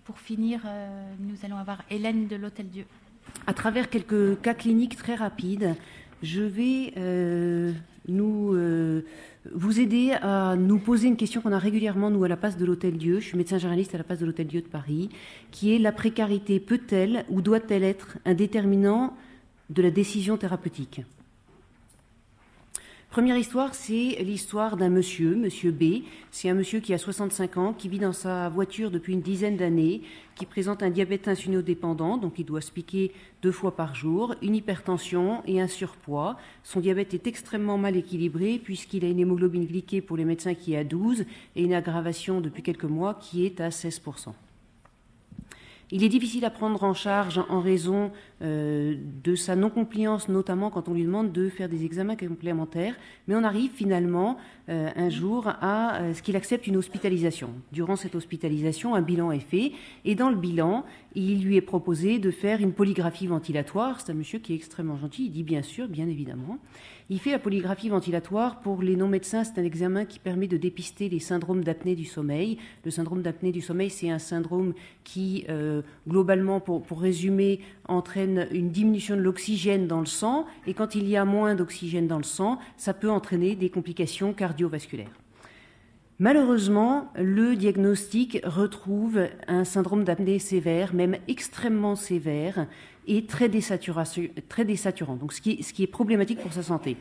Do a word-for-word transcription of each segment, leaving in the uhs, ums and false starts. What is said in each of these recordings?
pour finir, euh, nous allons avoir Hélène de l'Hôtel-Dieu. À travers quelques cas cliniques très rapides, je vais euh, nous, euh, vous aider à nous poser une question qu'on a régulièrement, nous, à la place de l'Hôtel-Dieu. Je suis médecin généraliste à la place de l'Hôtel-Dieu de Paris, qui est la précarité peut-elle ou doit-elle être un déterminant de la décision thérapeutique ? Première histoire, c'est l'histoire d'un monsieur, monsieur B. C'est un monsieur qui a soixante-cinq ans, qui vit dans sa voiture depuis une dizaine d'années, qui présente un diabète insulinodépendant, donc il doit se piquer deux fois par jour, une hypertension et un surpoids. Son diabète est extrêmement mal équilibré puisqu'il a une hémoglobine glyquée pour les médecins qui est à douze et une aggravation depuis quelques mois qui est à seize pour cent. Il est difficile à prendre en charge en raison euh, de sa non-compliance, notamment quand on lui demande de faire des examens complémentaires, mais on arrive finalement euh, un jour à euh, ce qu'il accepte une hospitalisation. Durant cette hospitalisation, un bilan est fait, et dans le bilan, il lui est proposé de faire une polygraphie ventilatoire. C'est un monsieur qui est extrêmement gentil, il dit bien sûr, bien évidemment. Il fait la polygraphie ventilatoire. Pour les non-médecins, c'est un examen qui permet de dépister les syndromes d'apnée du sommeil. Le syndrome d'apnée du sommeil, c'est un syndrome qui, euh, globalement, pour, pour résumer, entraîne une diminution de l'oxygène dans le sang. Et quand il y a moins d'oxygène dans le sang, ça peut entraîner des complications cardiovasculaires. Malheureusement, le diagnostic retrouve un syndrome d'apnée sévère, même extrêmement sévère, et très, très désaturant, donc ce qui, est, ce qui est problématique pour sa santé.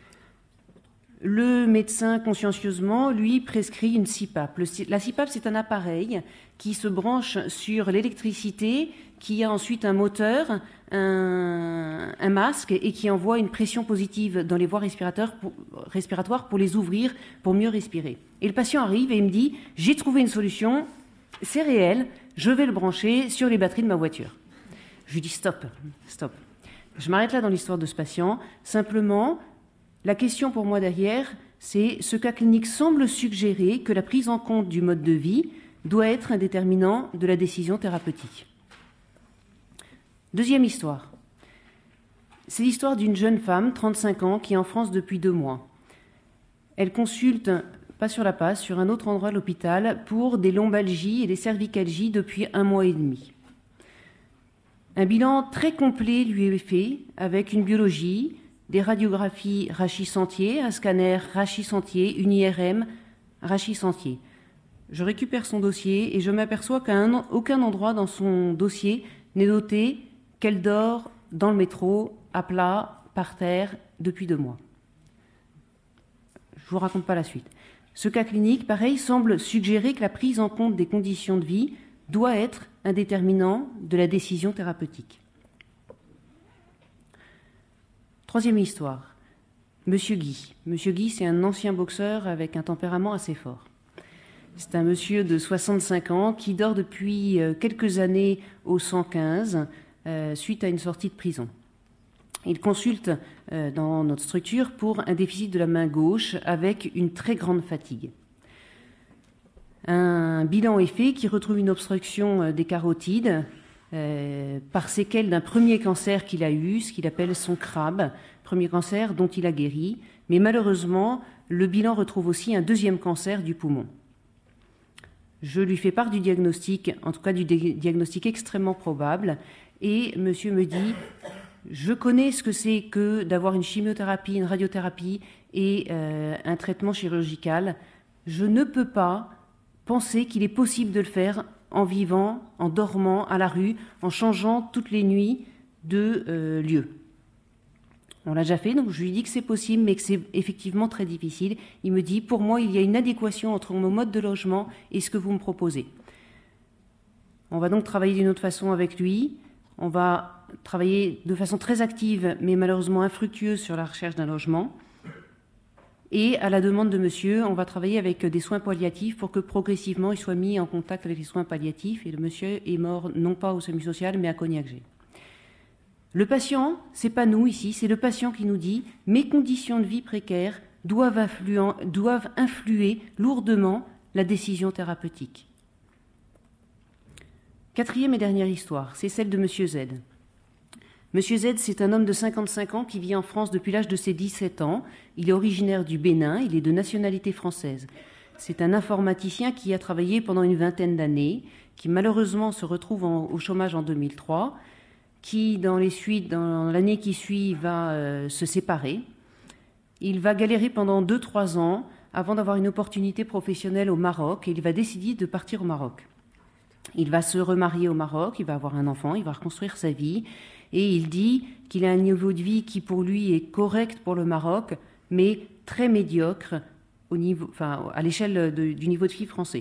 Le médecin, consciencieusement, lui, prescrit une C PAP. Le, la C PAP, c'est un appareil qui se branche sur l'électricité, qui a ensuite un moteur, un, un masque, et qui envoie une pression positive dans les voies respiratoires pour, respiratoires pour les ouvrir, pour mieux respirer. Et le patient arrive et il me dit « J'ai trouvé une solution, c'est réel, je vais le brancher sur les batteries de ma voiture. » Je lui dis « Stop, stop. » Je m'arrête là dans l'histoire de ce patient. Simplement, la question pour moi derrière, c'est ce cas clinique semble suggérer que la prise en compte du mode de vie doit être un déterminant de la décision thérapeutique. Deuxième histoire. C'est l'histoire d'une jeune femme, trente-cinq ans, qui est en France depuis deux mois. Elle consulte, pas sur la passe, sur un autre endroit de l'hôpital, pour des lombalgies et des cervicalgies depuis un mois et demi. Un bilan très complet lui est fait, avec une biologie, des radiographies Rachis-Sentier, un scanner Rachis-Sentier, une I R M Rachis-Sentier. Je récupère son dossier et je m'aperçois qu'à aucun endroit dans son dossier n'est noté qu'elle dort dans le métro, à plat, par terre, depuis deux mois. Je ne vous raconte pas la suite. Ce cas clinique, pareil, semble suggérer que la prise en compte des conditions de vie doit être un déterminant de la décision thérapeutique. Troisième histoire. Monsieur Guy. Monsieur Guy, c'est un ancien boxeur avec un tempérament assez fort. C'est un monsieur de soixante-cinq ans qui dort depuis quelques années au cent quinze euh, suite à une sortie de prison. Il consulte euh, dans notre structure pour un déficit de la main gauche avec une très grande fatigue. Un bilan est fait qui retrouve une obstruction des carotides euh, par séquelles d'un premier cancer qu'il a eu, ce qu'il appelle son crabe, premier cancer dont il a guéri. Mais malheureusement, le bilan retrouve aussi un deuxième cancer du poumon. Je lui fais part du diagnostic, en tout cas du diagnostic extrêmement probable, et monsieur me dit « Je connais ce que c'est que d'avoir une chimiothérapie, une radiothérapie et euh, un traitement chirurgical. Je ne peux pas penser qu'il est possible de le faire en vivant, en dormant à la rue, en changeant toutes les nuits de euh, lieu. » On l'a déjà fait, donc je lui dis que c'est possible, mais que c'est effectivement très difficile. Il me dit, pour moi, il y a une adéquation entre mon mode de logement et ce que vous me proposez. On va donc travailler d'une autre façon avec lui. On va travailler de façon très active, mais malheureusement infructueuse sur la recherche d'un logement. Et à la demande de monsieur, on va travailler avec des soins palliatifs pour que progressivement il soit mis en contact avec les soins palliatifs. Et le monsieur est mort non pas au SAMU social, mais à Cognac-G. Le patient, c'est pas nous ici, c'est le patient qui nous dit « Mes conditions de vie précaires doivent, influent, doivent influer lourdement la décision thérapeutique. » Quatrième et dernière histoire, c'est celle de monsieur Z. Monsieur Z, c'est un homme de cinquante-cinq ans qui vit en France depuis l'âge de ses dix-sept ans. Il est originaire du Bénin, il est de nationalité française. C'est un informaticien qui a travaillé pendant une vingtaine d'années, qui malheureusement se retrouve en, au chômage en deux mille trois, qui dans les suites, dans l'année qui suit, va euh, se séparer. Il va galérer pendant deux trois ans avant d'avoir une opportunité professionnelle au Maroc, et il va décider de partir au Maroc. Il va se remarier au Maroc, il va avoir un enfant, il va reconstruire sa vie, et il dit qu'il a un niveau de vie qui pour lui est correct pour le Maroc, mais très médiocre au niveau, enfin, à l'échelle de, du niveau de vie français.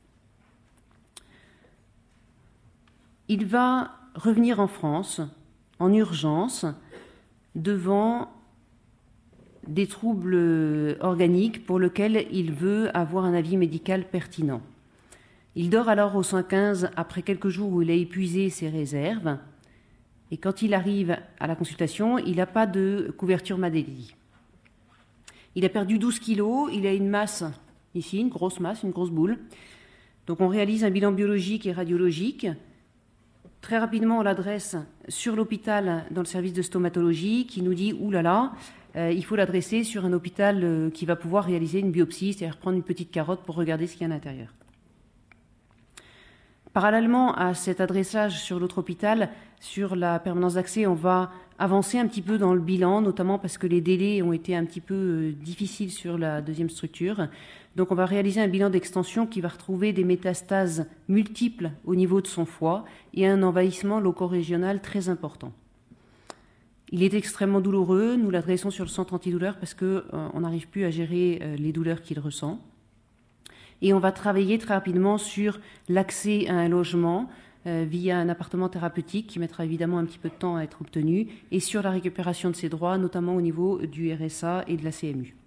Il va revenir en France en urgence devant des troubles organiques pour lesquels il veut avoir un avis médical pertinent. Il dort alors au cent quinze après quelques jours où il a épuisé ses réserves, et quand il arrive à la consultation, il n'a pas de couverture maladie. Il a perdu douze kilos, il a une masse ici, une grosse masse, une grosse boule. Donc on réalise un bilan biologique et radiologique. Très rapidement, on l'adresse sur l'hôpital dans le service de stomatologie qui nous dit « Ouh là là, euh, il faut l'adresser sur un hôpital euh, qui va pouvoir réaliser une biopsie, c'est-à-dire prendre une petite carotte pour regarder ce qu'il y a à l'intérieur. » Parallèlement à cet adressage sur l'autre hôpital, sur la permanence d'accès, on va avancer un petit peu dans le bilan, notamment parce que les délais ont été un petit peu euh, difficiles sur la deuxième structure. Donc on va réaliser un bilan d'extension qui va retrouver des métastases multiples au niveau de son foie et un envahissement loco-régional très important. Il est extrêmement douloureux, nous l'adressons sur le centre antidouleur parce qu'on euh, n'arrive plus à gérer euh, les douleurs qu'il ressent. Et on va travailler très rapidement sur l'accès à un logement euh, via un appartement thérapeutique qui mettra évidemment un petit peu de temps à être obtenu, et sur la récupération de ses droits, notamment au niveau du R S A et de la C M U.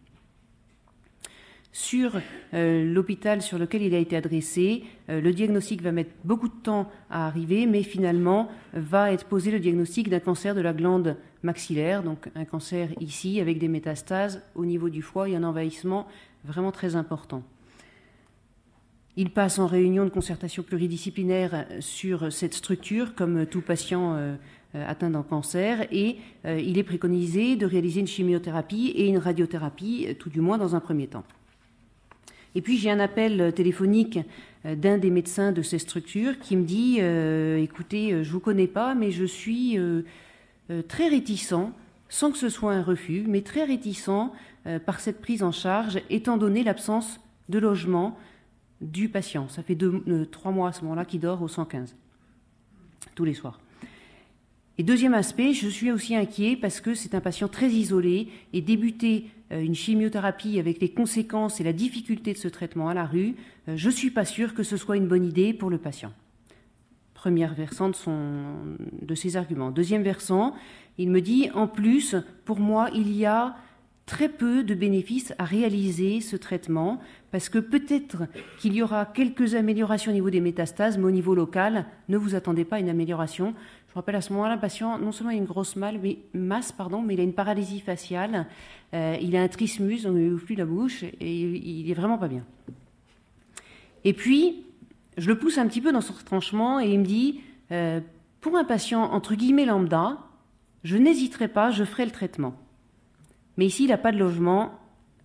Sur euh, l'hôpital sur lequel il a été adressé, euh, le diagnostic va mettre beaucoup de temps à arriver, mais finalement va être posé le diagnostic d'un cancer de la glande maxillaire, donc un cancer ici avec des métastases au niveau du foie et un envahissement vraiment très important. Il passe en réunion de concertation pluridisciplinaire sur cette structure, comme tout patient euh, atteint d'un cancer, et euh, il est préconisé de réaliser une chimiothérapie et une radiothérapie, tout du moins dans un premier temps. Et puis j'ai un appel téléphonique d'un des médecins de ces structures qui me dit euh, « Écoutez, je ne vous connais pas, mais je suis euh, euh, très réticent, sans que ce soit un refus, mais très réticent euh, par cette prise en charge, étant donné l'absence de logement du patient. » Ça fait deux, euh, trois mois à ce moment-là qu'il dort au cent quinze, tous les soirs. Et deuxième aspect, je suis aussi inquiet parce que c'est un patient très isolé et débuter euh, une chimiothérapie avec les conséquences et la difficulté de ce traitement à la rue, euh, je ne suis pas sûre que ce soit une bonne idée pour le patient. Première versant de, son, de ses arguments. Deuxième versant, il me dit, en plus, pour moi, il y a très peu de bénéfices à réaliser ce traitement, parce que peut-être qu'il y aura quelques améliorations au niveau des métastases, mais au niveau local, ne vous attendez pas à une amélioration. Je vous rappelle, à ce moment-là, le patient, non seulement il a une grosse masse, mais, masse, pardon, mais il a une paralysie faciale, euh, il a un trismus, on ne lui ouvre plus la bouche, et il est vraiment pas bien. Et puis, je le pousse un petit peu dans son retranchement, et il me dit, euh, pour un patient, entre guillemets, lambda, je n'hésiterai pas, je ferai le traitement. Mais ici, il n'a pas de logement.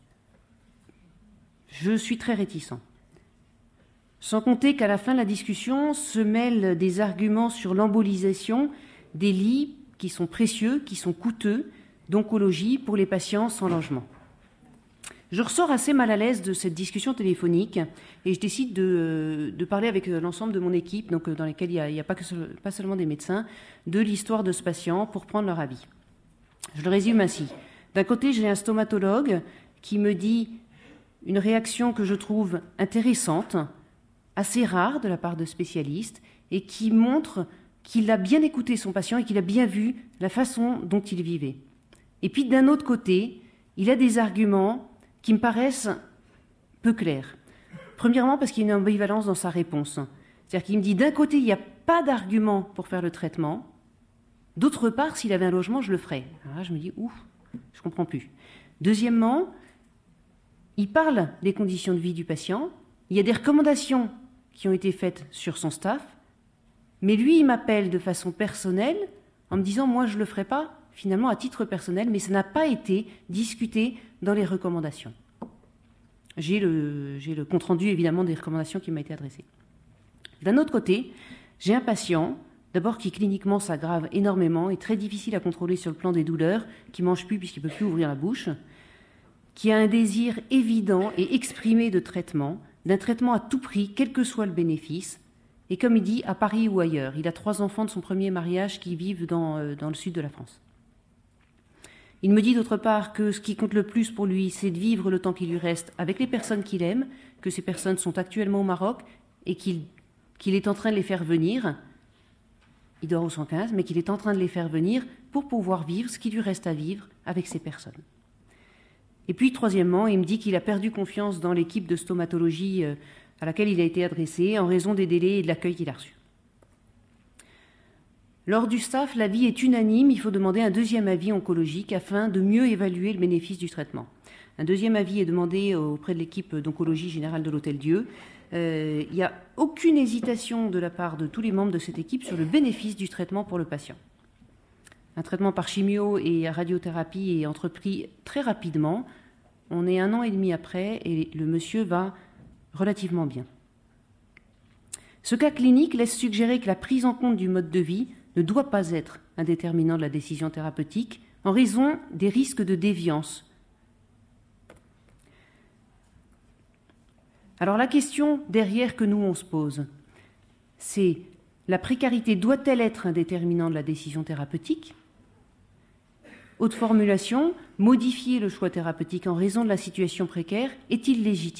Je suis très réticent. Sans compter qu'à la fin de la discussion se mêlent des arguments sur l'embolisation des lits qui sont précieux, qui sont coûteux, d'oncologie pour les patients sans logement. Je ressors assez mal à l'aise de cette discussion téléphonique et je décide de, de parler avec l'ensemble de mon équipe, donc dans laquelle il n'y a, il y a pas, que, pas seulement des médecins, de l'histoire de ce patient pour prendre leur avis. Je le résume ainsi. D'un côté, j'ai un stomatologue qui me dit une réaction que je trouve intéressante, assez rare de la part de spécialistes, et qui montre qu'il a bien écouté son patient et qu'il a bien vu la façon dont il vivait. Et puis d'un autre côté, il a des arguments qui me paraissent peu clairs. Premièrement, parce qu'il y a une ambivalence dans sa réponse. C'est-à-dire qu'il me dit d'un côté, il n'y a pas d'argument pour faire le traitement, d'autre part, s'il avait un logement, je le ferais. Alors là, je me dis, ouf, je ne comprends plus. Deuxièmement, il parle des conditions de vie du patient, il y a des recommandations qui ont été faites sur son staff, mais lui, il m'appelle de façon personnelle en me disant « moi, je ne le ferai pas », finalement à titre personnel, mais ça n'a pas été discuté dans les recommandations. j'ai le, j'ai le compte-rendu, évidemment, des recommandations qui m'a été adressées. D'un autre côté, j'ai un patient, d'abord qui cliniquement s'aggrave énormément et très difficile à contrôler sur le plan des douleurs, qui ne mange plus puisqu'il ne peut plus ouvrir la bouche, qui a un désir évident et exprimé de traitement, d'un traitement à tout prix, quel que soit le bénéfice, et comme il dit, à Paris ou ailleurs. Il a trois enfants de son premier mariage qui vivent dans, euh, dans le sud de la France. Il me dit d'autre part que ce qui compte le plus pour lui, c'est de vivre le temps qui lui reste avec les personnes qu'il aime, que ces personnes sont actuellement au Maroc et qu'il, qu'il est en train de les faire venir. Il dort au cent quinze, mais qu'il est en train de les faire venir pour pouvoir vivre ce qui lui reste à vivre avec ces personnes. Et puis, troisièmement, il me dit qu'il a perdu confiance dans l'équipe de stomatologie à laquelle il a été adressé en raison des délais et de l'accueil qu'il a reçu. Lors du staff, l'avis est unanime, il faut demander un deuxième avis oncologique afin de mieux évaluer le bénéfice du traitement. Un deuxième avis est demandé auprès de l'équipe d'oncologie générale de l'Hôtel-Dieu. Euh, il n'y a aucune hésitation de la part de tous les membres de cette équipe sur le bénéfice du traitement pour le patient. Un traitement par chimio et radiothérapie est entrepris très rapidement. On est un an et demi après et le monsieur va relativement bien. Ce cas clinique laisse suggérer que la prise en compte du mode de vie ne doit pas être un déterminant de la décision thérapeutique en raison des risques de déviance. Alors la question derrière que nous on se pose, c'est la précarité doit-elle être un déterminant de la décision thérapeutique ? Autre formulation, modifier le choix thérapeutique en raison de la situation précaire est-il légitime ?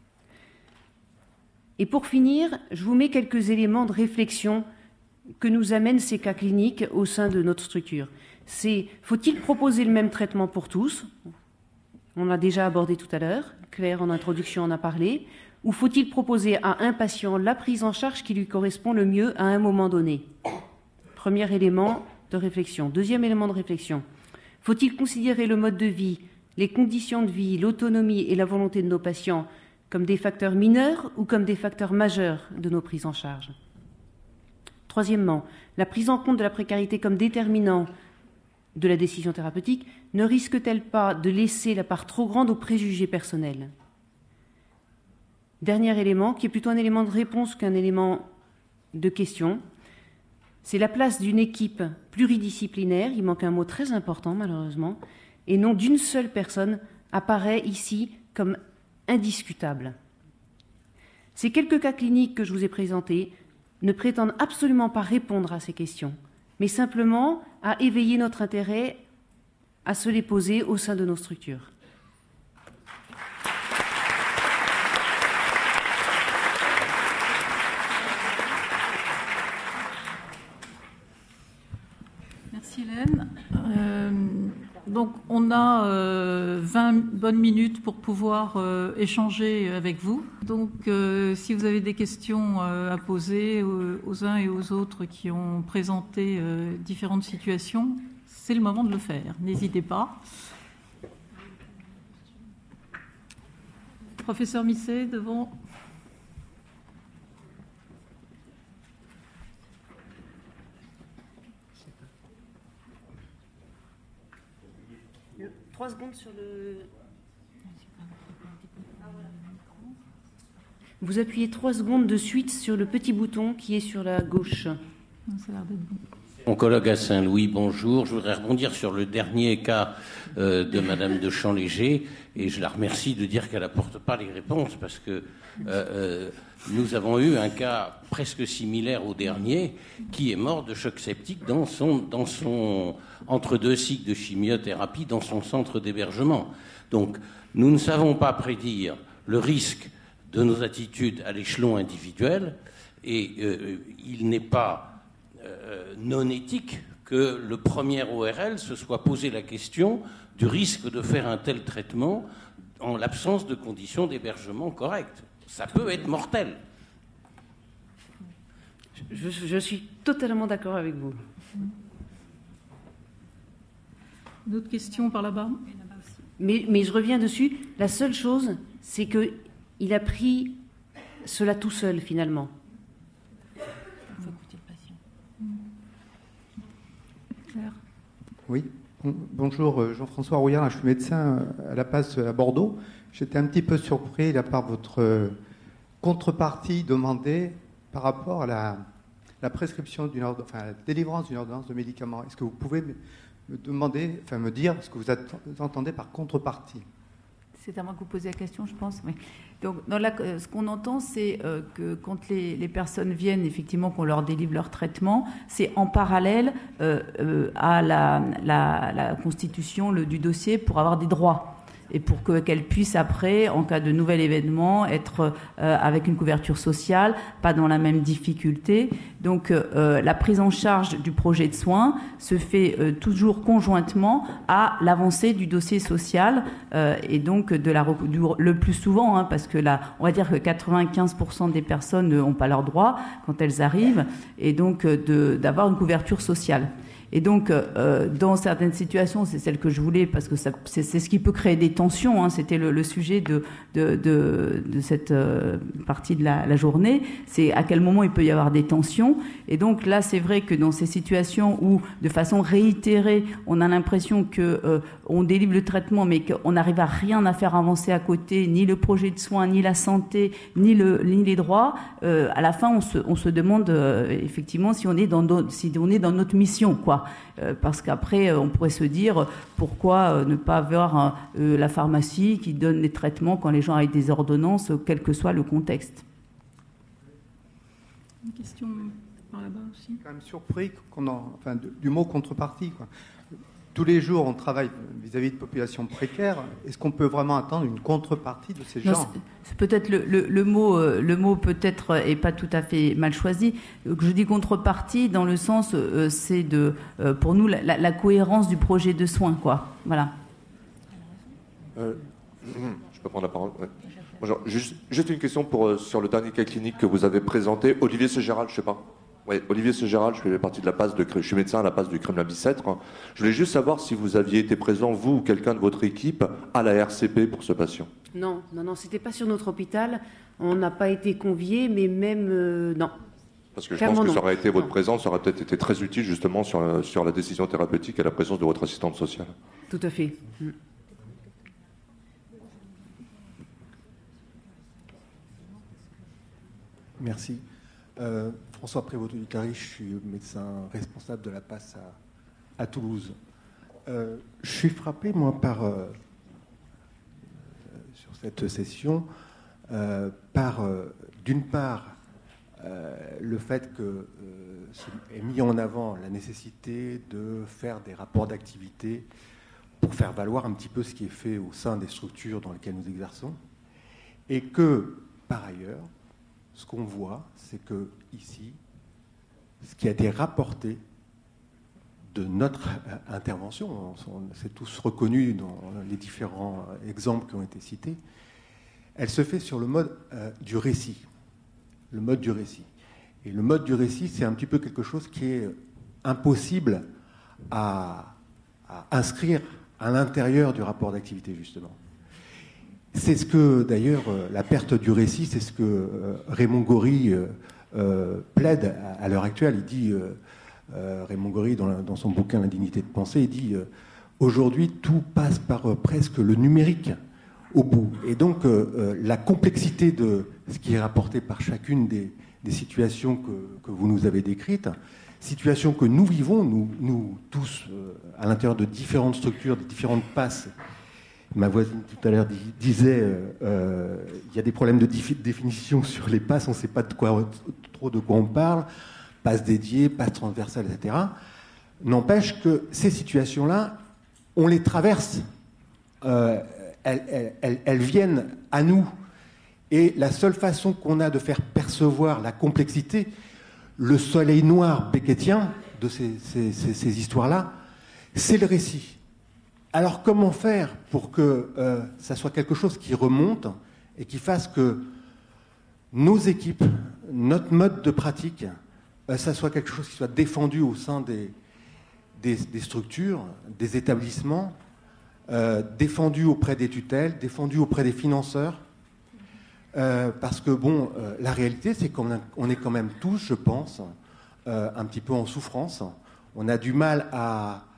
Et pour finir, je vous mets quelques éléments de réflexion que nous amènent ces cas cliniques au sein de notre structure. C'est, faut-il proposer le même traitement pour tous ? On l'a déjà abordé tout à l'heure, Claire en introduction en a parlé. Ou faut-il proposer à un patient la prise en charge qui lui correspond le mieux à un moment donné ? Premier élément de réflexion. Deuxième élément de réflexion. Faut-il considérer le mode de vie, les conditions de vie, l'autonomie et la volonté de nos patients comme des facteurs mineurs ou comme des facteurs majeurs de nos prises en charge ? Troisièmement, la prise en compte de la précarité comme déterminant de la décision thérapeutique ne risque-t-elle pas de laisser la part trop grande aux préjugés personnels ? Dernier élément, qui est plutôt un élément de réponse qu'un élément de question, c'est la place d'une équipe pluridisciplinaire, il manque un mot très important malheureusement, et non d'une seule personne, apparaît ici comme indiscutable. Ces quelques cas cliniques que je vous ai présentés ne prétendent absolument pas répondre à ces questions, mais simplement à éveiller notre intérêt à se les poser au sein de nos structures. Merci Hélène. Euh, donc on a euh, vingt bonnes minutes pour pouvoir euh, échanger avec vous. Donc euh, si vous avez des questions euh, à poser aux, aux uns et aux autres qui ont présenté euh, différentes situations, c'est le moment de le faire. N'hésitez pas. Professeur Misset, devant. Trois secondes sur le... Vous appuyez trois secondes de suite sur le petit bouton qui est sur la gauche. Ça a l'air d'être bon. Oncologue à Saint-Louis, bonjour. Je voudrais rebondir sur le dernier cas euh, de Madame de Champ-Léger et je la remercie de dire qu'elle n'apporte pas les réponses parce que euh, euh, nous avons eu un cas presque similaire au dernier qui est mort de choc septique dans son, dans son entre deux cycles de chimiothérapie dans son centre d'hébergement. Donc nous ne savons pas prédire le risque de nos attitudes à l'échelon individuel et euh, il n'est pas Euh, non éthique que le premier O R L se soit posé la question du risque de faire un tel traitement en l'absence de conditions d'hébergement correctes. Ça peut être mortel. Je, je suis totalement d'accord avec vous. D'autres questions par là-bas ? Mais, mais je reviens dessus. La seule chose, c'est qu'il a pris cela tout seul, finalement. Claire. Oui, Bonjour, Jean-François Rouillard, je suis médecin à la Passe à Bordeaux. J'étais un petit peu surpris là, par votre contrepartie demandée par rapport à la, la prescription d'une ordonnance, enfin, la délivrance d'une ordonnance de médicaments. Est-ce que vous pouvez me, me demander, enfin me dire ce que vous, vous entendez par contrepartie? C'est à moi que vous posez la question, je pense. Oui. Donc, dans la, ce qu'on entend, c'est euh, que quand les, les personnes viennent, effectivement, qu'on leur délivre leur traitement, c'est en parallèle euh, euh, à la, la, la constitution le, du dossier pour avoir des droits. Et pour que, qu'elle puisse après, en cas de nouvel événement, être euh, avec une couverture sociale, pas dans la même difficulté. Donc euh, la prise en charge du projet de soins se fait euh, toujours conjointement à l'avancée du dossier social euh, et donc de la, du, le plus souvent, hein, parce que là, on va dire que quatre-vingt-quinze pour cent des personnes n'ont pas leurs droits quand elles arrivent, et donc de, d'avoir une couverture sociale. Et donc, euh, dans certaines situations, c'est celle que je voulais, parce que ça, c'est, c'est ce qui peut créer des tensions, hein, c'était le, le sujet de, de, de, de cette euh, partie de la, la journée, c'est à quel moment il peut y avoir des tensions. Et donc là, c'est vrai que dans ces situations où, de façon réitérée, on a l'impression que euh, on délivre le traitement, mais qu'on n'arrive à rien à faire avancer à côté, ni le projet de soins, ni la santé, ni, le, ni les droits, euh, à la fin, on se, on se demande euh, effectivement si on est dans, no, si on est dans notre mission, quoi. Euh, parce qu'après, euh, on pourrait se dire pourquoi euh, ne pas avoir euh, la pharmacie qui donne les traitements quand les gens ont des ordonnances, quel que soit le contexte. Une question par là-bas aussi. Je suis quand même surpris qu'on en, enfin, du mot contrepartie, quoi. Tous les jours, on travaille vis-à-vis de populations précaires. Est-ce qu'on peut vraiment attendre une contrepartie de ces gens? Non, c'est, c'est peut-être le, le, le mot, le mot peut-être est pas tout à fait mal choisi. Je dis contrepartie dans le sens, euh, c'est de, euh, pour nous, la, la, la cohérence du projet de soins, quoi. Voilà. Euh, je peux prendre la parole. Ouais. Bonjour. Juste, juste une question pour euh, sur le dernier cas clinique que vous avez présenté, Olivier Segéral, je sais pas. Oui, Olivier Segéral, je fais partie de la passe de, je suis médecin à la passe du Kremlin-Bicêtre. Je voulais juste savoir si vous aviez été présent, vous ou quelqu'un de votre équipe, à la R C P pour ce patient. Non, non, non, c'était pas sur notre hôpital. On n'a pas été conviés, mais même euh, non. Parce que je Clairement pense que non. ça aurait été votre Non. présence, ça aurait peut-être été très utile justement sur la, sur la décision thérapeutique et la présence de votre assistante sociale. Tout à fait. Mm. Merci. Euh, François Prévost-Ducary, je suis médecin responsable de la passe à, à Toulouse. Euh, je suis frappé, moi, par, euh, sur cette session, euh, par, euh, d'une part, euh, le fait que euh, est mis en avant la nécessité de faire des rapports d'activité pour faire valoir un petit peu ce qui est fait au sein des structures dans lesquelles nous exerçons, et que, par ailleurs, ce qu'on voit, c'est que ici, ce qui a été rapporté de notre intervention, on s'est tous reconnus dans les différents exemples qui ont été cités, elle se fait sur le mode euh, du récit. Le mode du récit. Et le mode du récit, c'est un petit peu quelque chose qui est impossible à, à inscrire à l'intérieur du rapport d'activité, justement. C'est ce que, d'ailleurs, la perte du récit, c'est ce que euh, Raymond Gori euh, euh, plaide à, à l'heure actuelle. Il dit, euh, euh, Raymond Gori, dans, la, dans son bouquin L'indignité de penser, il dit euh, aujourd'hui, tout passe par euh, presque le numérique au bout. Et donc, euh, euh, la complexité de ce qui est rapporté par chacune des, des situations que, que vous nous avez décrites, situations que nous vivons, nous, nous tous, euh, à l'intérieur de différentes structures, de différentes passes. Ma voisine tout à l'heure disait euh, euh, il y a des problèmes de défi- définition sur les passes, on ne sait pas de quoi, trop de quoi on parle, passes dédiées, passes transversales, et cetera. N'empêche que ces situations-là, on les traverse, euh, elles, elles, elles, elles viennent à nous. Et la seule façon qu'on a de faire percevoir la complexité, le soleil noir beckettien de ces, ces, ces, ces histoires-là, c'est le récit. Alors comment faire pour que euh, ça soit quelque chose qui remonte et qui fasse que nos équipes, notre mode de pratique, euh, ça soit quelque chose qui soit défendu au sein des, des, des structures, des établissements, euh, défendu auprès des tutelles, défendu auprès des financeurs. Euh, parce que, bon, euh, la réalité, c'est qu'on a, on est quand même tous, je pense, euh, un petit peu en souffrance. On a du mal à...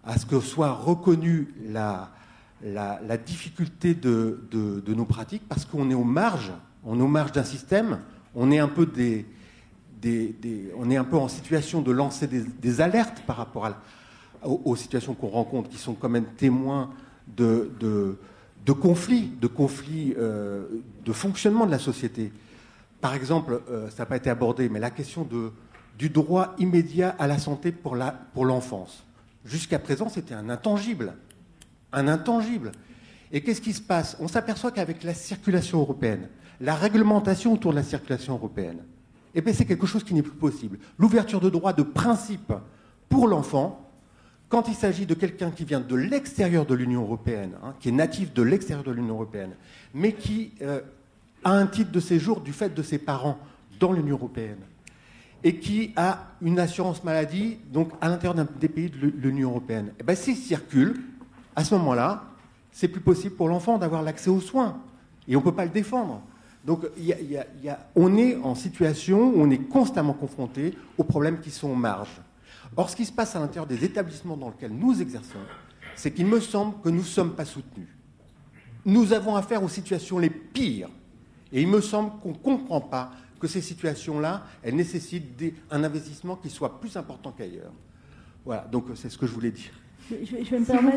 à ce que soit reconnue la, la, la difficulté de, de, de nos pratiques, parce qu'on est aux marges, on est aux marges d'un système, on est un peu des, des, des, on est un peu en situation de lancer des, des alertes par rapport à, aux, aux situations qu'on rencontre, qui sont quand même témoins de, de, de conflits, de conflits euh, de fonctionnement de la société. Par exemple, euh, ça n'a pas été abordé, mais la question de, du droit immédiat à la santé pour, la, pour l'enfance. Jusqu'à présent, c'était un intangible. Un intangible. Et qu'est-ce qui se passe? On s'aperçoit qu'avec la circulation européenne, la réglementation autour de la circulation européenne, eh bien, c'est quelque chose qui n'est plus possible. L'ouverture de droits de principe pour l'enfant, quand il s'agit de quelqu'un qui vient de l'extérieur de l'Union européenne, hein, qui est natif de l'extérieur de l'Union européenne, mais qui euh, a un titre de séjour du fait de ses parents dans l'Union européenne, et qui a une assurance maladie donc à l'intérieur d'un des pays de l'Union européenne, eh bien, s'il circule, à ce moment-là, c'est plus possible pour l'enfant d'avoir l'accès aux soins. Et on ne peut pas le défendre. Donc, y a, y a, y a, on est en situation où on est constamment confronté aux problèmes qui sont aux marges. Or, ce qui se passe à l'intérieur des établissements dans lesquels nous exerçons, c'est qu'il me semble que nous ne sommes pas soutenus. Nous avons affaire aux situations les pires. Et il me semble qu'on ne comprend pas que ces situations-là, elles nécessitent des, un investissement qui soit plus important qu'ailleurs. Voilà, donc c'est ce que je voulais dire. Je, je, je vais me permettre...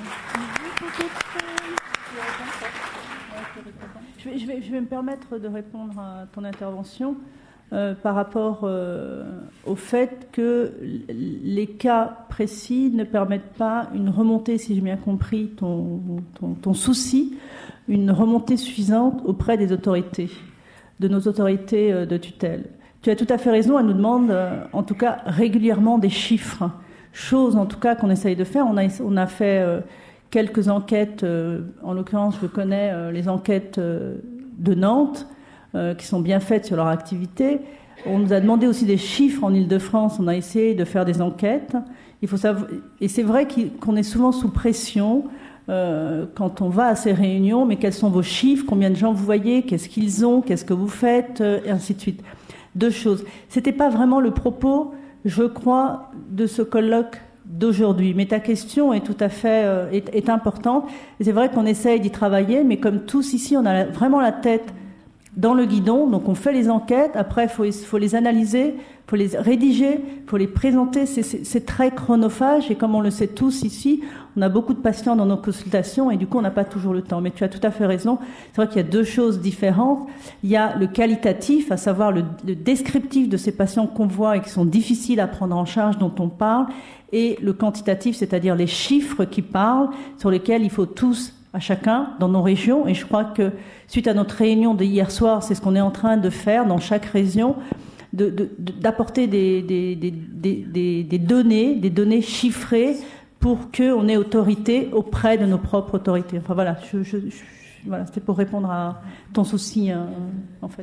Je vais, je, vais, je vais me permettre de répondre à ton intervention euh, par rapport euh, au fait que les cas précis ne permettent pas une remontée, si j'ai bien compris ton, ton, ton souci, une remontée suffisante auprès des autorités, de nos autorités de tutelle. Tu as tout à fait raison, elle nous demande euh, en tout cas régulièrement des chiffres, chose en tout cas qu'on essaye de faire. On a, on a fait... Euh, quelques enquêtes, euh, en l'occurrence je connais euh, les enquêtes euh, de Nantes, euh, qui sont bien faites sur leur activité. On nous a demandé aussi des chiffres en Île-de-France, on a essayé de faire des enquêtes. Il faut savoir, et c'est vrai qu'on est souvent sous pression euh, quand on va à ces réunions, mais quels sont vos chiffres, combien de gens vous voyez, qu'est-ce qu'ils ont, qu'est-ce que vous faites, euh, et ainsi de suite. Deux choses. C'était pas vraiment le propos, je crois, de ce colloque d'aujourd'hui. Mais ta question est tout à fait euh, est, est importante. Et c'est vrai qu'on essaye d'y travailler, mais comme tous ici, on a la, vraiment la tête dans le guidon. Donc on fait les enquêtes. Après, il faut, faut les analyser, il faut les rédiger, il faut les présenter. C'est, c'est, c'est très chronophage. Et comme on le sait tous ici, on a beaucoup de patients dans nos consultations et du coup, on n'a pas toujours le temps. Mais tu as tout à fait raison. C'est vrai qu'il y a deux choses différentes. Il y a le qualitatif, à savoir le, le descriptif de ces patients qu'on voit et qui sont difficiles à prendre en charge, dont on parle, et le quantitatif, c'est-à-dire les chiffres qui parlent, sur lesquels il faut tous, à chacun, dans nos régions. Et je crois que, suite à notre réunion de hier soir, c'est ce qu'on est en train de faire dans chaque région, de, de, d'apporter des, des, des, des, des données, des données chiffrées pour qu'on ait autorité auprès de nos propres autorités. Enfin voilà, je, je, je, voilà c'était pour répondre à ton souci, hein, en fait.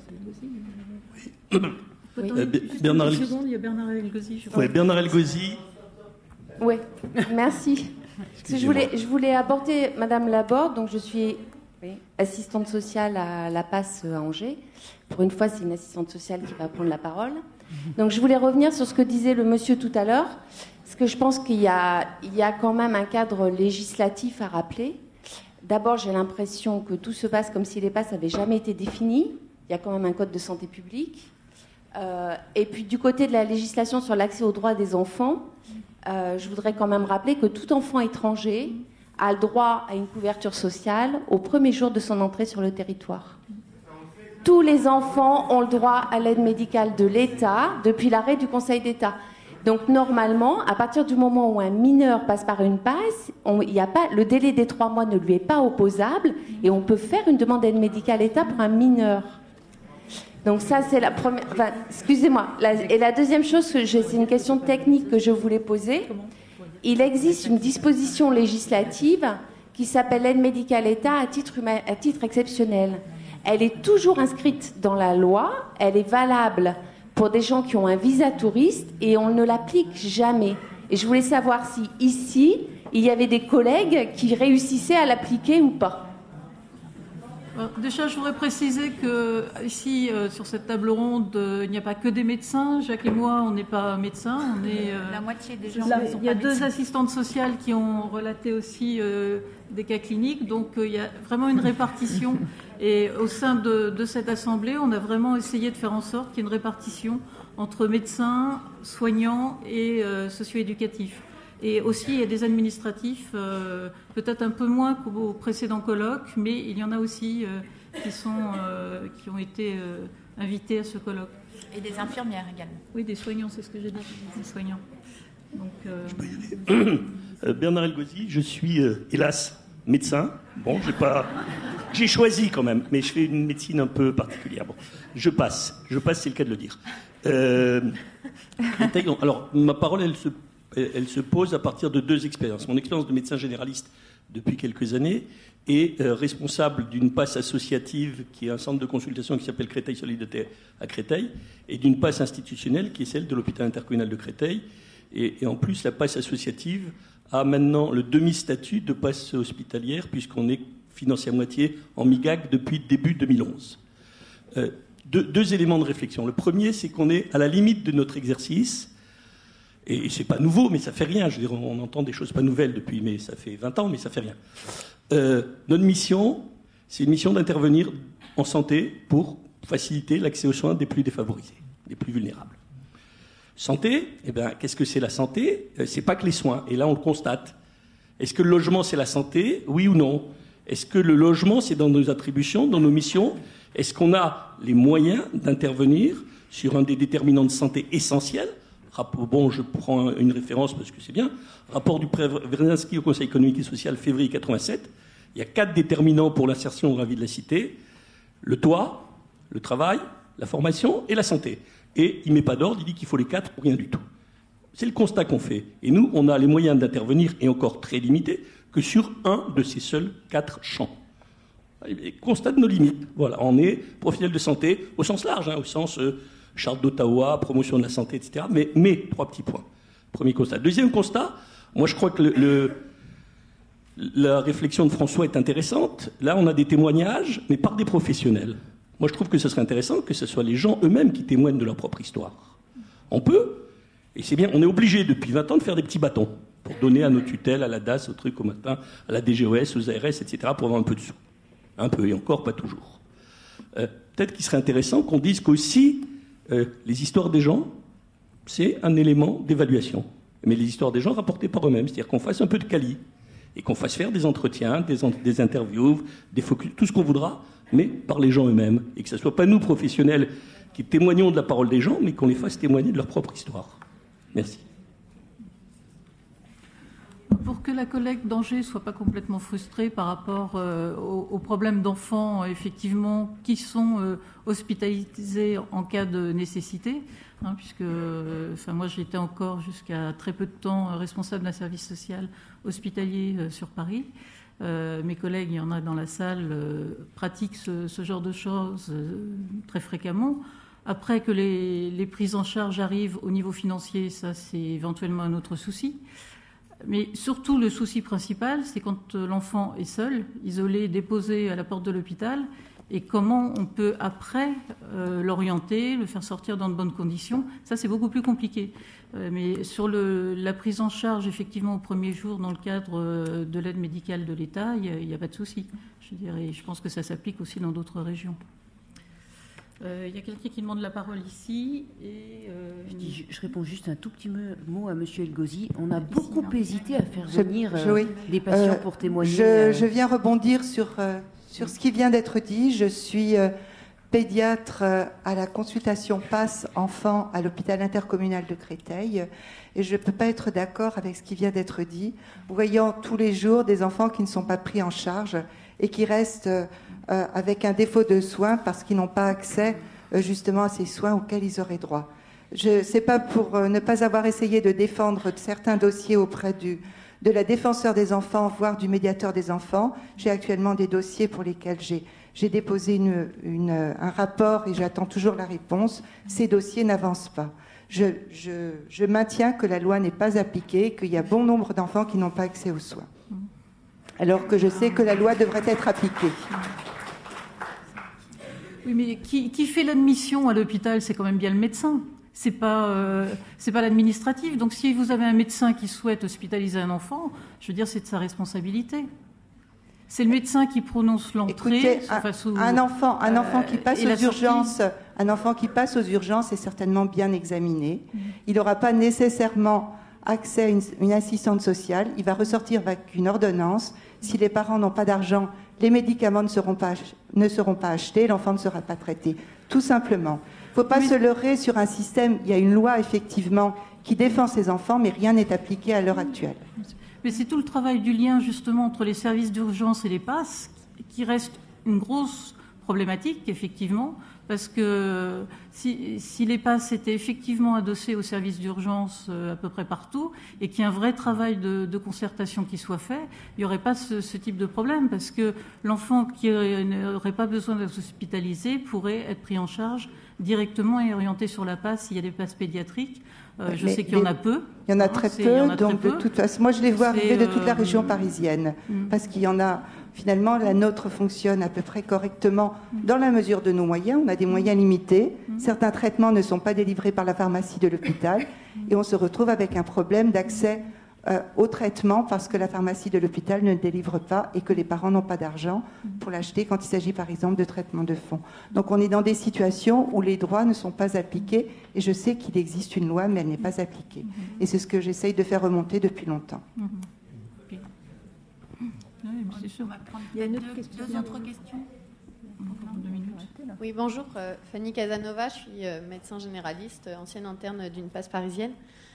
Oui. Euh, Bernard Une seconde, il y a Bernard Elgozi. Oui, Bernard Elgozi. Oui, merci. Je voulais, je voulais aborder Madame Laborde, donc je suis oui, assistante sociale à la Passe à Angers. Pour une fois, c'est une assistante sociale qui va prendre la parole. Donc je voulais revenir sur ce que disait le monsieur tout à l'heure, parce que je pense qu'il y a, il y a quand même un cadre législatif à rappeler. D'abord, j'ai l'impression que tout se passe comme si les passes n'avaient jamais été définies. Il y a quand même un code de santé publique. Euh, et puis du côté de la législation sur l'accès aux droits des enfants, Euh, je voudrais quand même rappeler que tout enfant étranger a le droit à une couverture sociale au premier jour de son entrée sur le territoire. Tous les enfants ont le droit à l'aide médicale de l'État depuis l'arrêt du Conseil d'État. Donc normalement, à partir du moment où un mineur passe par une passe, on, y a pas, le délai des trois mois ne lui est pas opposable et on peut faire une demande d'aide médicale à l'État pour un mineur. Donc ça, c'est la première... Enfin, excusez-moi. La, et la deuxième chose, que je, c'est une question technique que je voulais poser. Il existe une disposition législative qui s'appelle l'aide médicale État à titre, humain, à titre exceptionnel. Elle est toujours inscrite dans la loi. Elle est valable pour des gens qui ont un visa touriste et on ne l'applique jamais. Et je voulais savoir si, ici, il y avait des collègues qui réussissaient à l'appliquer ou pas. Alors, déjà, je voudrais préciser que ici, euh, sur cette table ronde, euh, il n'y a pas que des médecins. Jacques et moi, on n'est pas médecins. On est euh, La moitié des gens là, ne sont il y a pas deux médecins. assistantes sociales qui ont relaté aussi euh, des cas cliniques. Donc, euh, il y a vraiment une répartition. Et au sein de, de cette assemblée, on a vraiment essayé de faire en sorte qu'il y ait une répartition entre médecins, soignants et euh, socio-éducatifs. Et aussi, il y a des administratifs, euh, peut-être un peu moins qu'au précédent colloque, mais il y en a aussi euh, qui, sont, euh, qui ont été euh, invités à ce colloque. Et des infirmières également. Oui, des soignants, c'est ce que j'ai dit, des soignants. Donc, euh... Je peux y aller. Euh, Bernard Elgozi, je suis, euh, hélas, médecin. Bon, j'ai pas... J'ai choisi quand même, mais je fais une médecine un peu particulière. Bon, je passe. Je passe, c'est le cas de le dire. Euh... Alors, ma parole, elle se... elle se pose à partir de deux expériences. Mon expérience de médecin généraliste depuis quelques années est euh, responsable d'une passe associative qui est un centre de consultation qui s'appelle Créteil Solidarité à Créteil et d'une passe institutionnelle qui est celle de l'hôpital intercommunal de Créteil. Et, et en plus, la passe associative a maintenant le demi-statut de passe hospitalière puisqu'on est financé à moitié en M I G A C depuis début deux mille onze. Euh, deux, deux éléments de réflexion. Le premier, c'est qu'on est à la limite de notre exercice. Et c'est pas nouveau, mais ça fait rien. Je veux dire, on entend des choses pas nouvelles depuis, mais ça fait vingt ans, mais ça fait rien. Euh, notre mission, c'est une mission d'intervenir en santé pour faciliter l'accès aux soins des plus défavorisés, des plus vulnérables. Santé, eh ben, qu'est-ce que c'est la santé ? C'est pas que les soins. Et là, on le constate. Est-ce que le logement, c'est la santé ? Oui ou non ? Est-ce que le logement, c'est dans nos attributions, dans nos missions ? Est-ce qu'on a les moyens d'intervenir sur un des déterminants de santé essentiels ? Bon, je prends une référence parce que c'est bien. Rapport du Brzezinski au Conseil économique et social, février quatre-vingt-sept. Il y a quatre déterminants pour l'insertion dans la vie de la cité. Le toit, le travail, la formation et la santé. Et il ne met pas d'ordre, il dit qu'il faut les quatre ou rien du tout. C'est le constat qu'on fait. Et nous, on a les moyens d'intervenir, et encore très limités, que sur un de ces seuls quatre champs. Et constat de nos limites. Voilà, on est professionnel de santé au sens large, hein, au sens... Euh, Charte d'Ottawa, promotion de la santé, et cetera. Mais, mais, trois petits points. Premier constat. Deuxième constat, moi je crois que le, le, la réflexion de François est intéressante. Là, on a des témoignages, mais par des professionnels. Moi je trouve que ce serait intéressant que ce soit les gens eux-mêmes qui témoignent de leur propre histoire. On peut, et c'est bien, on est obligé depuis vingt ans de faire des petits bâtons pour donner à nos tutelles, à la D A S, au truc au matin, à la D G O S, aux A R S, et cetera, pour avoir un peu de sous. Un peu, et encore, pas toujours. Euh, peut-être qu'il serait intéressant qu'on dise qu'aussi, Euh, les histoires des gens, c'est un élément d'évaluation. Mais les histoires des gens rapportées par eux-mêmes, c'est-à-dire qu'on fasse un peu de quali, et qu'on fasse faire des entretiens, des, en- des interviews, des focus, tout ce qu'on voudra, mais par les gens eux-mêmes. Et que ce ne soit pas nous, professionnels, qui témoignons de la parole des gens, mais qu'on les fasse témoigner de leur propre histoire. Merci. Pour que la collègue d'Angers ne soit pas complètement frustrée par rapport euh, aux, aux problèmes d'enfants, euh, effectivement, qui sont euh, hospitalisés en cas de nécessité, hein, puisque euh, enfin, moi j'étais encore jusqu'à très peu de temps euh, responsable d'un service social hospitalier euh, sur Paris. Euh, mes collègues, il y en a dans la salle, euh, pratiquent ce, ce genre de choses euh, très fréquemment. Après que les, les prises en charge arrivent au niveau financier, ça c'est éventuellement un autre souci. Mais surtout, le souci principal, c'est quand l'enfant est seul, isolé, déposé à la porte de l'hôpital, et comment on peut après euh, l'orienter, le faire sortir dans de bonnes conditions. Ça, c'est beaucoup plus compliqué. Euh, mais sur le, la prise en charge, effectivement, au premier jour, dans le cadre euh, de l'aide médicale de l'État, il n'y a, a pas de souci. Je dirais, je pense que ça s'applique aussi dans d'autres régions. Il euh, y a quelqu'un qui demande la parole ici. Et, euh... je, dis, je, je réponds juste un tout petit mot à M. Elgozi. On a beaucoup ici, hésité à faire venir je, je, euh, oui. des patients euh, pour témoigner. Je, euh... je viens rebondir sur, euh, sur ce qui vient d'être dit. Je suis euh, pédiatre euh, à la consultation PASS enfants à l'hôpital intercommunal de Créteil. Et je ne peux pas être d'accord avec ce qui vient d'être dit. Voyant tous les jours des enfants qui ne sont pas pris en charge et qui restent... Euh, Euh, avec un défaut de soins parce qu'ils n'ont pas accès euh, justement à ces soins auxquels ils auraient droit. Je sais pas pour euh, ne pas avoir essayé de défendre certains dossiers auprès du, de la défenseur des enfants, voire du médiateur des enfants. J'ai actuellement des dossiers pour lesquels j'ai, j'ai déposé une, une, un rapport et j'attends toujours la réponse. Ces dossiers n'avancent pas. Je, je, je maintiens que la loi n'est pas appliquée, qu'il y a bon nombre d'enfants qui n'ont pas accès aux soins. Alors que je sais que la loi devrait être appliquée. Oui, mais qui, qui fait l'admission à l'hôpital, c'est quand même bien le médecin. C'est pas, euh, c'est pas l'administratif. Donc, si vous avez un médecin qui souhaite hospitaliser un enfant, je veux dire, c'est de sa responsabilité. C'est le médecin qui prononce l'entrée. Écoutez, un, face au, un enfant, un enfant qui passe euh, aux urgences, un enfant qui passe aux urgences est certainement bien examiné. Mmh. Il n'aura pas nécessairement accès à une, une assistante sociale. Il va ressortir avec une ordonnance. Si les parents n'ont pas d'argent, les médicaments ne seront pas, ne seront pas achetés, l'enfant ne sera pas traité. Tout simplement. Il ne faut pas mais... se leurrer sur un système. Il y a une loi, effectivement, qui défend ces enfants, mais rien n'est appliqué à l'heure actuelle. Mais c'est tout le travail du lien, justement, entre les services d'urgence et les P A S qui reste une grosse problématique, effectivement, parce que si, si les P A S étaient effectivement adossés aux services d'urgence euh, à peu près partout, et qu'il y ait un vrai travail de, de concertation qui soit fait, il n'y aurait pas ce, ce type de problème, parce que l'enfant qui n'aurait pas besoin d'être hospitalisé pourrait être pris en charge directement et orienté sur la P A S s'il y a des P A S pédiatriques. Euh, je mais, sais qu'il y en a peu. Il y en a très hein, peu, a donc très de peu. toute façon, moi je les vois arriver de toute la région parisienne, mmh. parce qu'il y en a, finalement, la nôtre fonctionne à peu près correctement mmh. dans la mesure de nos moyens. On a des moyens limités. Mmh. Certains traitements ne sont pas délivrés par la pharmacie de l'hôpital, mmh. et on se retrouve avec un problème d'accès euh, au traitement parce que la pharmacie de l'hôpital ne le délivre pas et que les parents n'ont pas d'argent pour l'acheter quand il s'agit par exemple de traitement de fond. Donc on est dans des situations où les droits ne sont pas appliqués et je sais qu'il existe une loi mais elle n'est pas appliquée. Mm-hmm. Et c'est ce que j'essaye de faire remonter depuis longtemps. Mm-hmm. Okay. Oui, c'est sûr. On va prendre Il y a une autre deux, question. deux autres questions. Oui, bonjour. Euh, Fanny Casanova, je suis euh, médecin généraliste, ancienne interne d'une P A S parisienne.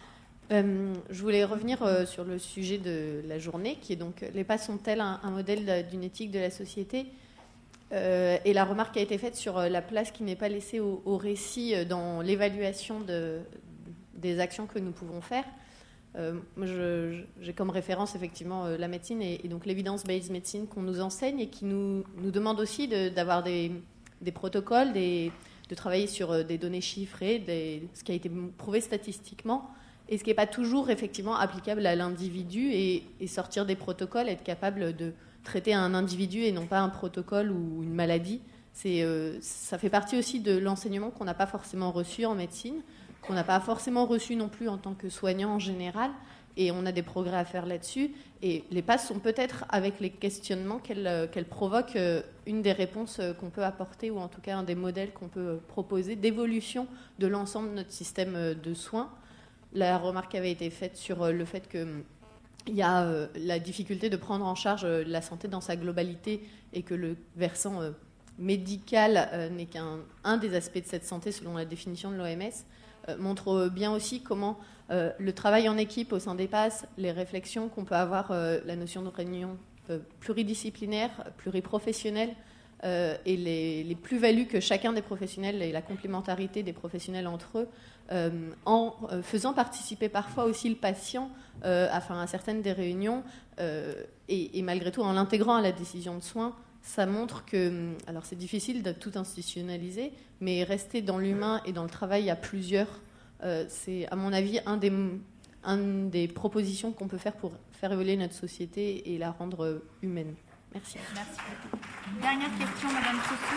Euh, je voulais revenir euh, sur le sujet de la journée, qui est donc les P A S sont-elles un, un modèle d'une éthique de la société euh, et la remarque a été faite sur la place qui n'est pas laissée au, au récit dans l'évaluation de, des actions que nous pouvons faire. Euh, moi je, je, j'ai comme référence effectivement euh, la médecine et, et donc l'évidence-based médecine qu'on nous enseigne et qui nous, nous demande aussi de, d'avoir des, des protocoles, des, de travailler sur euh, des données chiffrées, des, ce qui a été prouvé statistiquement. Et ce qui n'est pas toujours effectivement applicable à l'individu et, et sortir des protocoles, être capable de traiter un individu et non pas un protocole ou une maladie, c'est, euh, ça fait partie aussi de l'enseignement qu'on n'a pas forcément reçu en médecine, qu'on n'a pas forcément reçu non plus en tant que soignant en général, et on a des progrès à faire là-dessus. Et les P A S sont peut-être, avec les questionnements qu'elles, qu'elles provoquent, une des réponses qu'on peut apporter, ou en tout cas un des modèles qu'on peut proposer d'évolution de l'ensemble de notre système de soins. La remarque avait été faite sur le fait qu'il y a euh, la difficulté de prendre en charge euh, la santé dans sa globalité et que le versant euh, médical euh, n'est qu'un un des aspects de cette santé selon la définition de l'O M S, euh, montre bien aussi comment euh, le travail en équipe au sein des P A S, les réflexions qu'on peut avoir, euh, la notion de réunion euh, pluridisciplinaire, pluriprofessionnelle, Euh, et les, les plus-values que chacun des professionnels et la complémentarité des professionnels entre eux, euh, en euh, faisant participer parfois aussi le patient euh, enfin, à certaines des réunions, euh, et, et malgré tout en l'intégrant à la décision de soins, ça montre que, alors c'est difficile de tout institutionnaliser, mais rester dans l'humain et dans le travail à plusieurs, euh, c'est à mon avis un des, un des propositions qu'on peut faire pour faire évoluer notre société et la rendre humaine. Merci. Merci. Dernière question, Madame Sophie.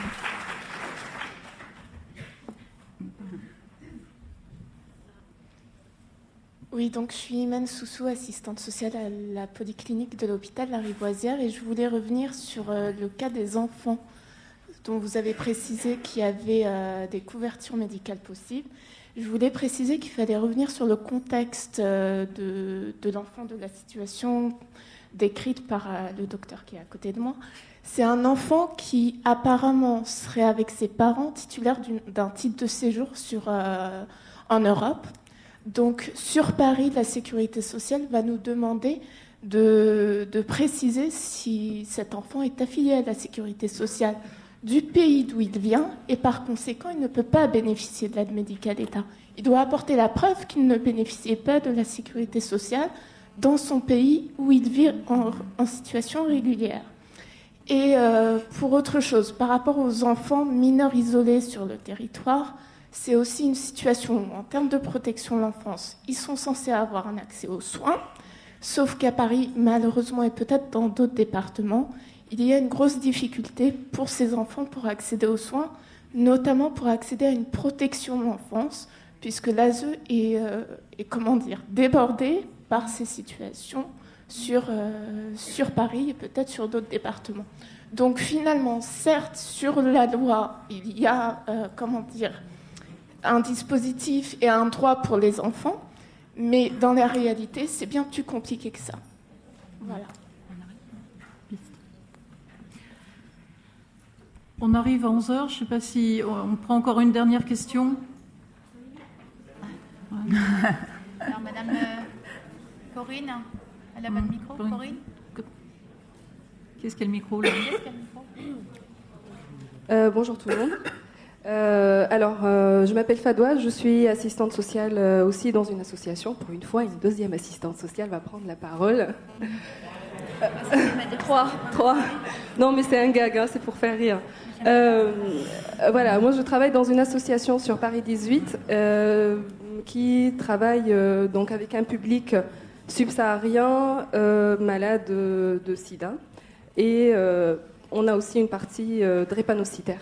Oui, donc je suis Imen Soussou, assistante sociale à la polyclinique de l'hôpital Lariboisière, et je voulais revenir sur euh, le cas des enfants dont vous avez précisé qu'il y avait euh, des couvertures médicales possibles. Je voulais préciser qu'il fallait revenir sur le contexte euh, de, de l'enfant, de la situation décrite par euh, le docteur qui est à côté de moi. C'est un enfant qui apparemment serait avec ses parents titulaire d'un titre de séjour sur, euh, en Europe. Donc sur Paris, la sécurité sociale va nous demander de, de préciser si cet enfant est affilié à la sécurité sociale du pays d'où il vient, et par conséquent, il ne peut pas bénéficier de l'aide médicale d'État. Il doit apporter la preuve qu'il ne bénéficiait pas de la sécurité sociale dans son pays où il vit en, en situation régulière. Et euh, pour autre chose, par rapport aux enfants mineurs isolés sur le territoire, c'est aussi une situation où, en termes de protection de l'enfance, ils sont censés avoir un accès aux soins, sauf qu'à Paris, malheureusement, et peut-être dans d'autres départements, il y a une grosse difficulté pour ces enfants pour accéder aux soins, notamment pour accéder à une protection de l'enfance, puisque l'A S E est, euh, est comment dire, débordé par ces situations sur, euh, sur Paris et peut-être sur d'autres départements. Donc finalement, certes, sur la loi, il y a euh, comment dire, un dispositif et un droit pour les enfants, mais dans la réalité, c'est bien plus compliqué que ça. Voilà. On arrive à onze heures, je ne sais pas si on prend encore une dernière question. Alors, Madame euh, Corinne, elle a pas de micro, Corinne. Corinne. Qu'est-ce qu'est le micro là? Qu'est-ce qu'elle a le micro Euh, bonjour tout le monde. Euh, alors, euh, je m'appelle Fadoua, je suis assistante sociale euh, aussi dans une association. Pour une fois, une deuxième assistante sociale va prendre la parole. Euh, trois, trois. Non, mais c'est un gag, hein, c'est pour faire rire. Euh, voilà, moi je travaille dans une association sur Paris dix-huit euh, qui travaille euh, donc avec un public subsaharien euh, malade de, de sida. Et euh, on a aussi une partie euh, drépanocytaire.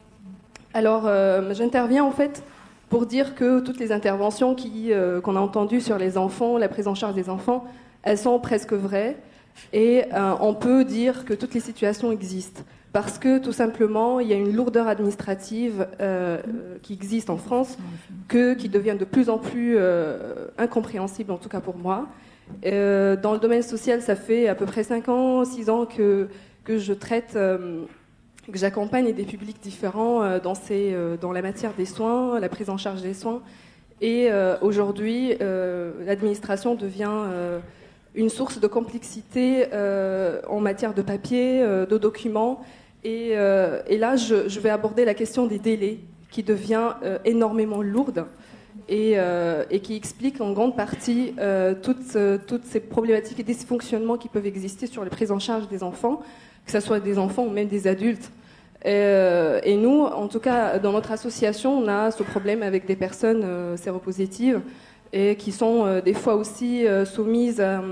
Alors, euh, j'interviens en fait pour dire que toutes les interventions qui, euh, qu'on a entendues sur les enfants, la prise en charge des enfants, elles sont presque vraies. Et euh, on peut dire que toutes les situations existent. Parce que tout simplement, il y a une lourdeur administrative euh, qui existe en France, que, qui devient de plus en plus euh, incompréhensible, en tout cas pour moi. Euh, dans le domaine social, ça fait à peu près cinq ans, six ans que, que je traite... Euh, que j'accompagne des publics différents euh, dans, ces, euh, dans la matière des soins, la prise en charge des soins. Et euh, aujourd'hui, euh, l'administration devient euh, une source de complexité euh, en matière de papier, euh, de documents. Et, euh, et là, je, je vais aborder la question des délais, qui devient euh, énormément lourde et, euh, et qui explique en grande partie euh, toutes, euh, toutes ces problématiques et dysfonctionnements qui peuvent exister sur la prise en charge des enfants, que ce soit des enfants ou même des adultes. Euh, et nous, en tout cas, dans notre association, on a ce problème avec des personnes euh, séropositives et qui sont euh, des fois aussi euh, soumises à,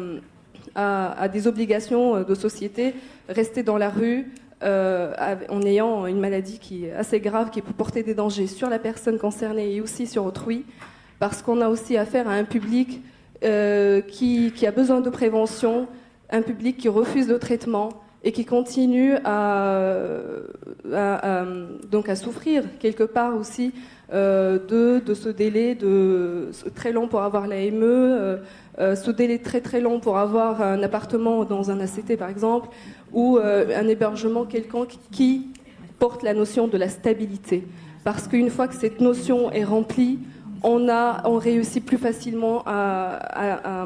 à, à des obligations de société, rester dans la rue euh, en ayant une maladie qui est assez grave, qui peut porter des dangers sur la personne concernée et aussi sur autrui, parce qu'on a aussi affaire à un public euh, qui, qui a besoin de prévention, un public qui refuse le traitement et qui continue à, à, à, donc à souffrir quelque part aussi euh, de, de ce délai de, très long pour avoir la M E, euh, ce délai très très long pour avoir un appartement dans un A C T par exemple, ou euh, un hébergement quelconque qui porte la notion de la stabilité. Parce qu'une fois que cette notion est remplie, on, a, on réussit plus facilement à... à, à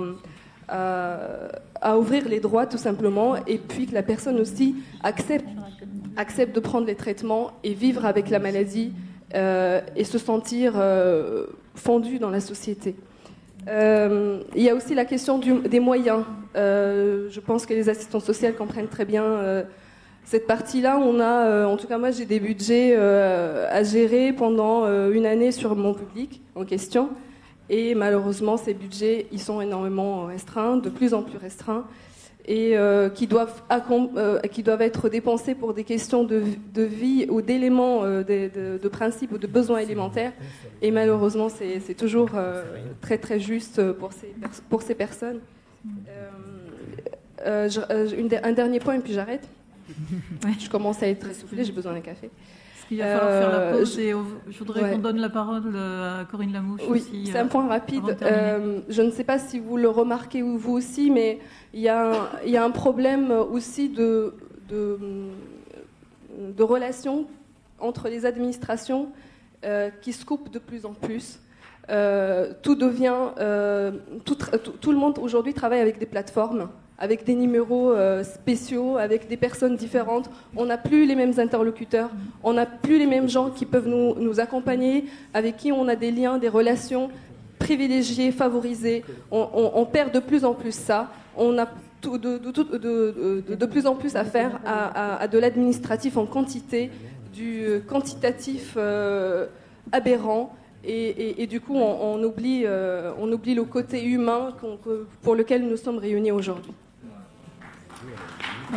À, à ouvrir les droits tout simplement, et puis que la personne aussi accepte, accepte de prendre les traitements et vivre avec la maladie euh, et se sentir euh, fondu dans la société. Euh, il y a aussi la question du, des moyens. Euh, je pense que les assistantes sociales comprennent très bien euh, cette partie-là. On a, euh, en tout cas moi j'ai des budgets euh, à gérer pendant euh, une année sur mon public en question. Et malheureusement, ces budgets, ils sont énormément restreints, de plus en plus restreints, et euh, qui, doivent, euh, qui doivent être dépensés pour des questions de, de vie ou d'éléments, euh, de, de, de principes ou de besoins élémentaires. Et malheureusement, c'est, c'est toujours euh, très très juste pour ces, pour ces personnes. Euh, euh, je, euh, une, un dernier point, et puis j'arrête. Je commence à être essoufflée, j'ai besoin d'un café. Il va falloir faire la pause, je, et je voudrais ouais. qu'on donne la parole à Corinne Lamouche oui, aussi. C'est un point rapide. Euh, je ne sais pas si vous le remarquez ou vous aussi, mais il y a un, il y a un problème aussi de, de, de relations entre les administrations euh, qui se coupent de plus en plus. Euh, tout devient... Euh, tout, tout, tout le monde aujourd'hui travaille avec des plateformes, avec des numéros euh, spéciaux, avec des personnes différentes. On n'a plus les mêmes interlocuteurs, on n'a plus les mêmes gens qui peuvent nous, nous accompagner, avec qui on a des liens, des relations privilégiées, favorisées. On, on, on perd de plus en plus ça. On a tout, de, de, de, de, de plus en plus à faire à, à, à de l'administratif en quantité, du quantitatif euh, aberrant. Et, et, et du coup, on, on, oublie, euh, on oublie le côté humain qu'on, pour lequel nous sommes réunis aujourd'hui. Ouais.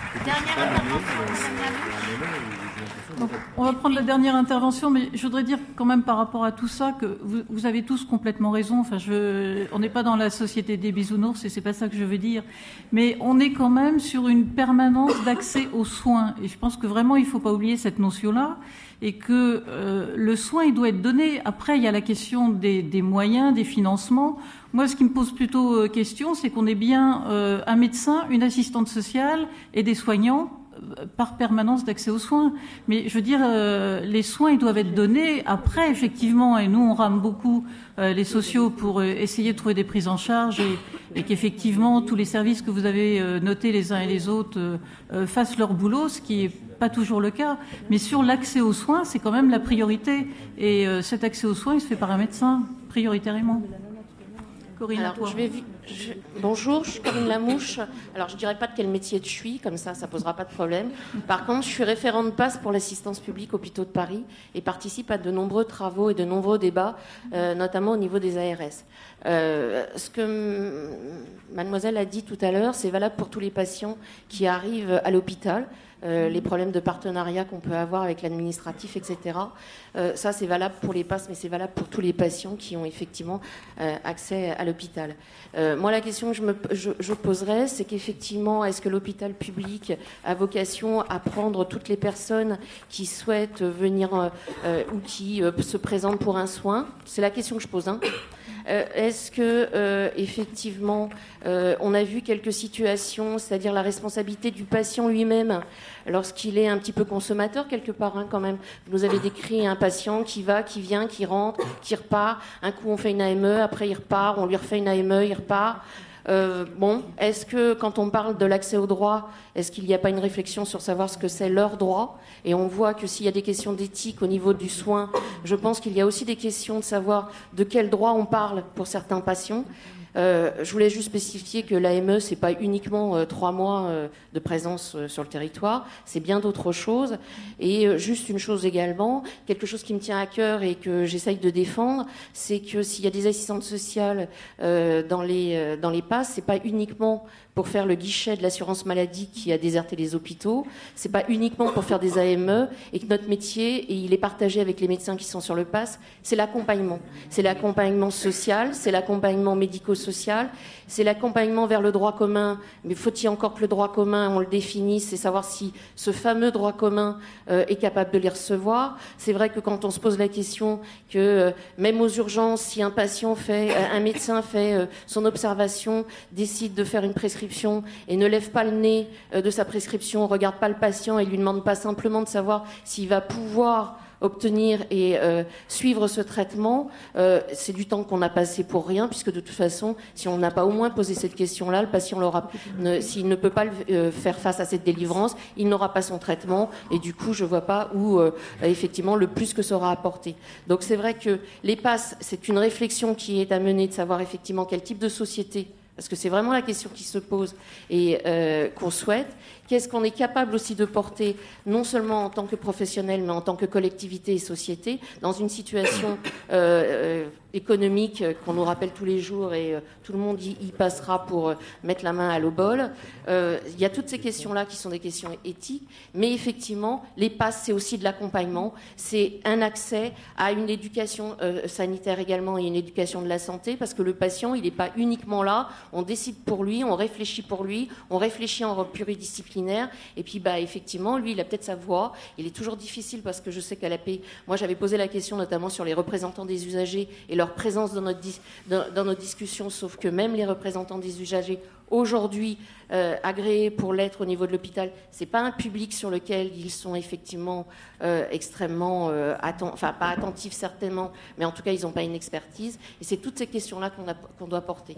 Dernière intervention, Madame Labouche. Donc, on va prendre la dernière intervention, mais je voudrais dire quand même par rapport à tout ça que vous, vous avez tous complètement raison. Enfin, je, on n'est pas dans la société des bisounours et c'est pas ça que je veux dire. Mais on est quand même sur une permanence d'accès aux soins. Et je pense que vraiment il ne faut pas oublier cette notion-là et que euh, le soin il doit être donné. Après, il y a la question des, des moyens, des financements. Moi, ce qui me pose plutôt euh, question, c'est qu'on ait bien euh, un médecin, une assistante sociale et des soignants par permanence d'accès aux soins. Mais je veux dire, euh, les soins, ils doivent être donnés après, effectivement, et nous, on rame beaucoup euh, les sociaux pour euh, essayer de trouver des prises en charge et, et qu'effectivement, tous les services que vous avez euh, notés les uns et les autres euh, euh, fassent leur boulot, ce qui est pas toujours le cas. Mais sur l'accès aux soins, c'est quand même la priorité. Et euh, cet accès aux soins, il se fait par un médecin, prioritairement. Corinne, Alors, je vais, je, bonjour, je suis Corinne Lamouche. Alors, je ne dirais pas de quel métier je suis, comme ça, ça ne posera pas de problème. Par contre, je suis référente PASS pour l'assistance publique Hôpitaux de Paris et participe à de nombreux travaux et de nombreux débats, euh, notamment au niveau des A R S. Euh, ce que mademoiselle a dit tout à l'heure, c'est valable pour tous les patients qui arrivent à l'hôpital. Euh, les problèmes de partenariat qu'on peut avoir avec l'administratif, et cetera. Euh, ça, c'est valable pour les PASS, mais c'est valable pour tous les patients qui ont effectivement euh, accès à l'hôpital. Euh, moi, la question que je, me, je, je poserais, c'est qu'effectivement, est-ce que l'hôpital public a vocation à prendre toutes les personnes qui souhaitent venir euh, ou qui euh, se présentent pour un soin? C'est la question que je pose, hein. Euh, est-ce que, euh, effectivement, euh, on a vu quelques situations, c'est-à-dire la responsabilité du patient lui-même, lorsqu'il est un petit peu consommateur, quelque part, hein, quand même. Vous nous avez décrit un patient qui va, qui vient, qui rentre, qui repart. Un coup, on fait une A M E, après, il repart, on lui refait une A M E, il repart. Euh, bon, est-ce que quand on parle de l'accès au droit, est-ce qu'il n'y a pas une réflexion sur savoir ce que c'est leur droit? Et on voit que s'il y a des questions d'éthique au niveau du soin, je pense qu'il y a aussi des questions de savoir de quel droit on parle pour certains patients. Euh, je voulais juste spécifier que l'A M E, c'est pas uniquement euh, trois mois euh, de présence euh, sur le territoire, c'est bien d'autres choses. Et euh, juste une chose également, quelque chose qui me tient à cœur et que j'essaye de défendre, c'est que s'il y a des assistantes sociales euh, dans les euh, dans les PASS, c'est pas uniquement pour faire le guichet de l'assurance maladie qui a déserté les hôpitaux, c'est pas uniquement pour faire des A M E, et que notre métier, et il est partagé avec les médecins qui sont sur le PASS, c'est l'accompagnement. C'est l'accompagnement social, c'est l'accompagnement médico-social, c'est l'accompagnement vers le droit commun. Mais faut-il encore que le droit commun, on le définisse, et savoir si ce fameux droit commun euh, est capable de les recevoir. C'est vrai que quand on se pose la question que euh, même aux urgences, si un patient fait, euh, un médecin fait euh, son observation, décide de faire une prescription et ne lève pas le nez euh, de sa prescription, regarde pas le patient et lui demande pas simplement de savoir s'il va pouvoir obtenir et euh, suivre ce traitement, euh, c'est du temps qu'on a passé pour rien, puisque de toute façon, si on n'a pas au moins posé cette question-là, le patient l'aura, ne, s'il ne peut pas le, euh, faire face à cette délivrance, il n'aura pas son traitement, et du coup, je vois pas où, euh, effectivement, le plus que sera apporté. Donc c'est vrai que les PASS, c'est une réflexion qui est à mener de savoir effectivement quel type de société, parce que c'est vraiment la question qui se pose et euh, qu'on souhaite. Qu'est-ce qu'on est capable aussi de porter, non seulement en tant que professionnel, mais en tant que collectivité et société, dans une situation euh, euh, économique qu'on nous rappelle tous les jours et euh, tout le monde y, y passera pour euh, mettre la main à l'obol. Euh, il y a toutes ces questions-là qui sont des questions éthiques, mais effectivement, les PASS, c'est aussi de l'accompagnement, c'est un accès à une éducation euh, sanitaire également et une éducation de la santé, parce que le patient, il n'est pas uniquement là, on décide pour lui, on réfléchit pour lui, on réfléchit en pluridisciplinaire. Et puis, bah, effectivement, lui, il a peut-être sa voix. Il est toujours difficile parce que je sais qu'à l'A P, moi, j'avais posé la question notamment sur les représentants des usagers et leur présence dans, notre dis- dans, dans nos discussions, sauf que même les représentants des usagers, aujourd'hui, euh, agréés pour l'être au niveau de l'hôpital, c'est pas un public sur lequel ils sont effectivement euh, extrêmement, euh, atten- enfin, pas attentifs certainement, mais en tout cas, ils n'ont pas une expertise. Et c'est toutes ces questions-là qu'on, a, qu'on doit porter.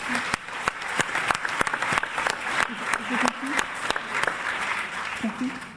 Thank you.